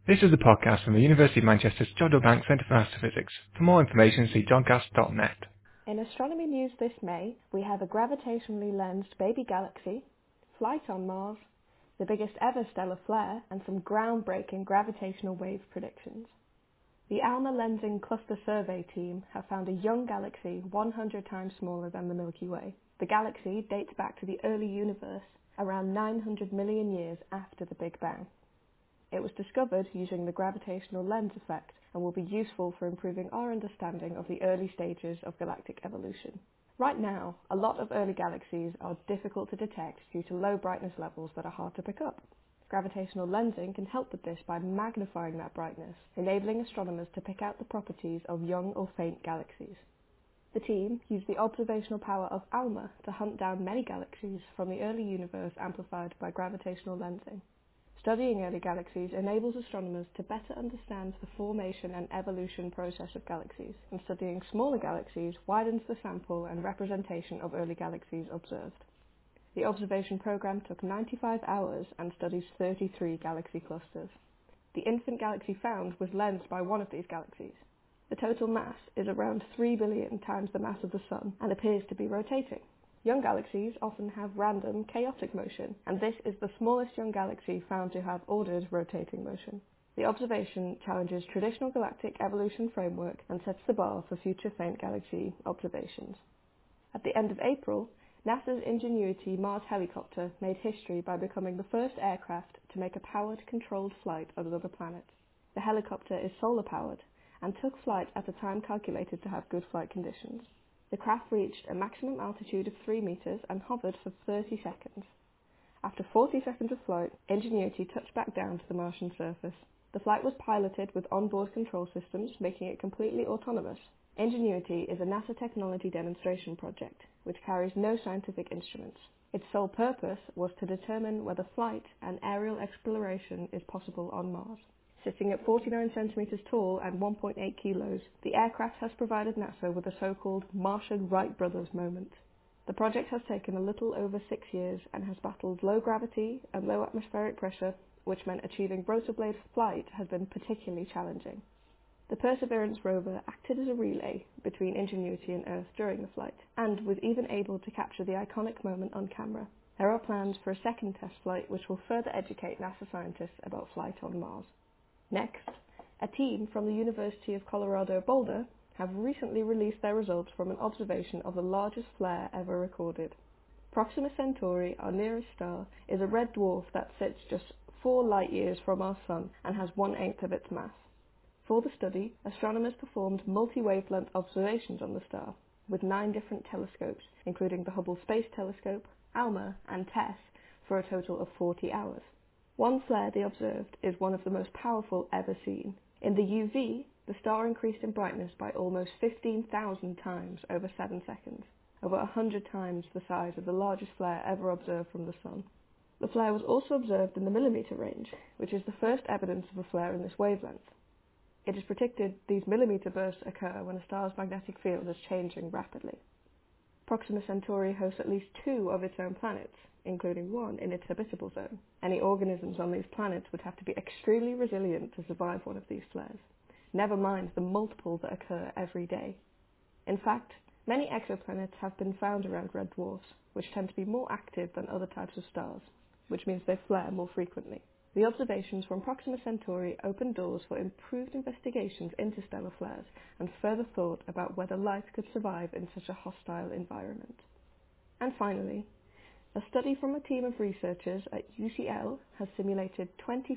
This is a podcast from the University of Manchester's John Bank Centre for Astrophysics. For more information, see johncast.net. In astronomy news this May, we have a gravitationally lensed baby galaxy, flight on Mars, the biggest ever stellar flare, and some groundbreaking gravitational wave predictions. The ALMA Lensing Cluster Survey team have found a young galaxy 100 times smaller than the Milky Way. The galaxy dates back to the early universe, around 900 million years after the Big Bang. It was discovered using the gravitational lens effect and will be useful for improving our understanding of the early stages of galactic evolution. Right now, a lot of early galaxies are difficult to detect due to low brightness levels that are hard to pick up. Gravitational lensing can help with this by magnifying that brightness, enabling astronomers to pick out the properties of young or faint galaxies. The team used the observational power of ALMA to hunt down many galaxies from the early universe amplified by gravitational lensing. Studying early galaxies enables astronomers to better understand the formation and evolution process of galaxies, and studying smaller galaxies widens the sample and representation of early galaxies observed. The observation program took 95 hours and studies 33 galaxy clusters. The infant galaxy found was lensed by one of these galaxies. The total mass is around 3 billion times the mass of the Sun and appears to be rotating. Young galaxies often have random, chaotic motion, and this is the smallest young galaxy found to have ordered rotating motion. The observation challenges traditional galactic evolution framework and sets the bar for future faint galaxy observations. At the end of April, NASA's Ingenuity Mars helicopter made history by becoming the first aircraft to make a powered, controlled flight of another planet. The helicopter is solar-powered and took flight at a time calculated to have good flight conditions. The craft reached a maximum altitude of 3 meters and hovered for 30 seconds. After 40 seconds of flight, Ingenuity touched back down to the Martian surface. The flight was piloted with onboard control systems, making it completely autonomous. Ingenuity is a NASA technology demonstration project, which carries no scientific instruments. Its sole purpose was to determine whether flight and aerial exploration is possible on Mars. Sitting at 49 centimeters tall and 1.8 kilos, the aircraft has provided NASA with a so-called Martian Wright brothers moment. The project has taken a little over 6 years and has battled low gravity and low atmospheric pressure, which meant achieving rotor blade flight has been particularly challenging. The Perseverance rover acted as a relay between Ingenuity and Earth during the flight, and was even able to capture the iconic moment on camera. There are plans for a second test flight which will further educate NASA scientists about flight on Mars. Next, a team from the University of Colorado Boulder have recently released their results from an observation of the largest flare ever recorded. Proxima Centauri, our nearest star, is a red dwarf that sits just 4 light-years from our Sun and has 1/8 of its mass. For the study, astronomers performed multi-wavelength observations on the star with 9 different telescopes, including the Hubble Space Telescope, ALMA, and TESS, for a total of 40 hours. One flare they observed is one of the most powerful ever seen. In the UV, the star increased in brightness by almost 15,000 times over 7 seconds, over 100 times the size of the largest flare ever observed from the Sun. The flare was also observed in the millimeter range, which is the first evidence of a flare in this wavelength. It is predicted these millimeter bursts occur when a star's magnetic field is changing rapidly. Proxima Centauri hosts at least 2 of its own planets, including one in its habitable zone. Any organisms on these planets would have to be extremely resilient to survive one of these flares, never mind the multiple that occur every day. In fact, many exoplanets have been found around red dwarfs, which tend to be more active than other types of stars, which means they flare more frequently. The observations from Proxima Centauri open doors for improved investigations into stellar flares and further thought about whether life could survive in such a hostile environment. And finally, a study from a team of researchers at UCL has simulated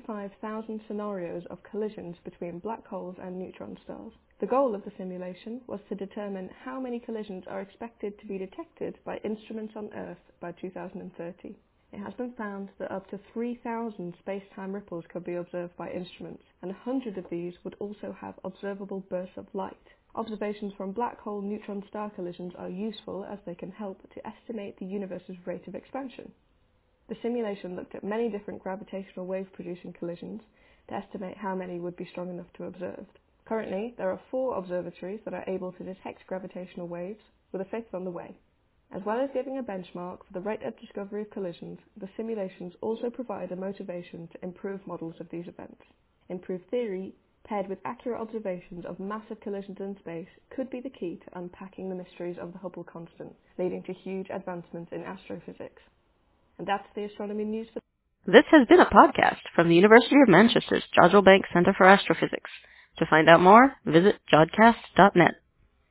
25,000 scenarios of collisions between black holes and neutron stars. The goal of the simulation was to determine how many collisions are expected to be detected by instruments on Earth by 2030. It has been found that up to 3,000 space-time ripples could be observed by instruments, and 100 of these would also have observable bursts of light. Observations from black hole neutron star collisions are useful as they can help to estimate the universe's rate of expansion. The simulation looked at many different gravitational wave-producing collisions to estimate how many would be strong enough to observe. Currently, there are 4 observatories that are able to detect gravitational waves, with a 5th on the way. As well as giving a benchmark for the rate of discovery of collisions, the simulations also provide a motivation to improve models of these events. Improved theory, paired with accurate observations of massive collisions in space, could be the key to unpacking the mysteries of the Hubble constant, leading to huge advancements in astrophysics. And that's the astronomy news for This has been a podcast from the University of Manchester's Jodrell Bank Centre for Astrophysics. To find out more, visit jodcast.net.